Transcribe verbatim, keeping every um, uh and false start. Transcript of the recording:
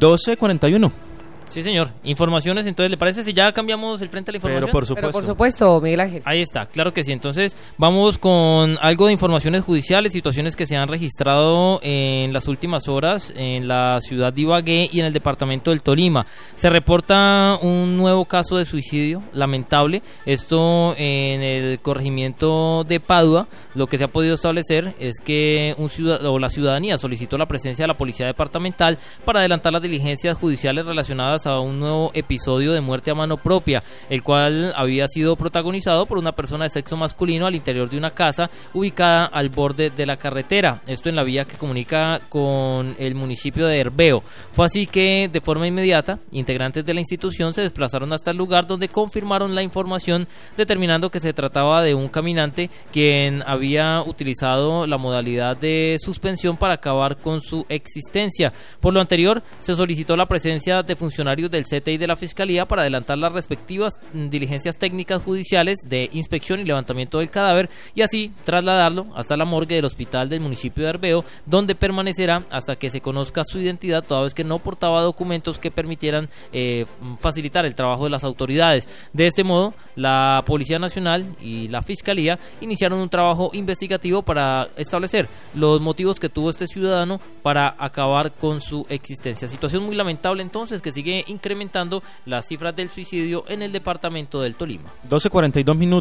doce cuarenta y uno. Sí, señor. Informaciones, entonces, ¿le parece si ya cambiamos el frente a la información? Pero por supuesto. Pero por supuesto, Miguel Ángel. Ahí está, claro que sí. Entonces, vamos con algo de informaciones judiciales, situaciones que se han registrado en las últimas horas en la ciudad de Ibagué y en el departamento del Tolima. Se reporta un nuevo caso de suicidio, lamentable. Esto en el corregimiento de Padua. Lo que se ha podido establecer es que un ciudad o la ciudadanía solicitó la presencia de la policía departamental para adelantar las diligencias judiciales relacionadas a un nuevo episodio de muerte a mano propia, el cual había sido protagonizado por una persona de sexo masculino al interior de una casa ubicada al borde de la carretera, esto en la vía que comunica con el municipio de Herbeo. Fue así que de forma inmediata, integrantes de la institución se desplazaron hasta el lugar, donde confirmaron la información, determinando que se trataba de un caminante quien había utilizado la modalidad de suspensión para acabar con su existencia. Por lo anterior, se solicitó la presencia de funcionarios del C T I de la Fiscalía para adelantar las respectivas diligencias técnicas judiciales de inspección y levantamiento del cadáver, y así trasladarlo hasta la morgue del hospital del municipio de Herbeo, donde permanecerá hasta que se conozca su identidad, toda vez que no portaba documentos que permitieran eh, facilitar el trabajo de las autoridades. De este modo, la Policía Nacional y la Fiscalía iniciaron un trabajo investigativo para establecer los motivos que tuvo este ciudadano para acabar con su existencia. Situación muy lamentable, entonces, que sigue incrementando las cifras del suicidio en el departamento del Tolima. doce cuarenta y dos minutos.